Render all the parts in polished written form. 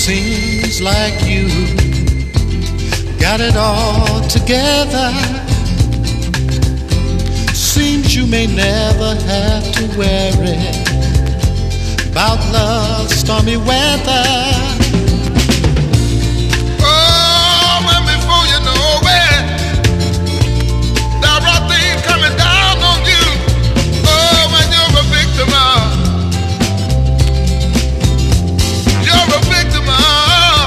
Seems like you got it all together. Seems you may never have to worry about love's stormy weather. Oh, and before you know it, there are things coming down on you. Oh, when you're a victim of, you're a victim of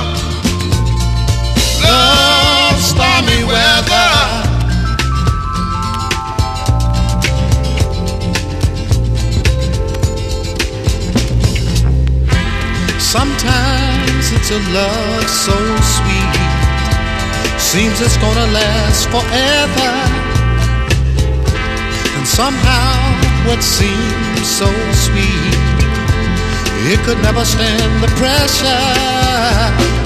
love's stormy weather. Sometimes it's a love so sweet, seems it's gonna last forever. And somehow what seems so sweet, it could never stand the pressure.